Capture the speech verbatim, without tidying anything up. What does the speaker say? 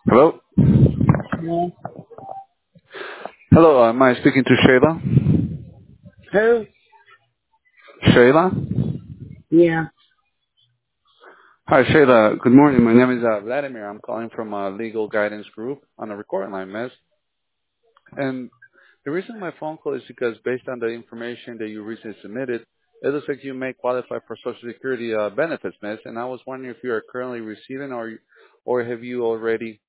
Hello? Yeah. Hello, uh, am I speaking to Shayla? Who? Shayla? Yeah. Hi, Shayla. Good morning. My name is uh, Vladimir. I'm calling from uh, Legal Guidance Group on the recording line, miss. And the reason my phone call is because based on the information that you recently submitted, it looks like you may qualify for Social Security uh, benefits, miss. And I was wondering if you are currently receiving or or have you already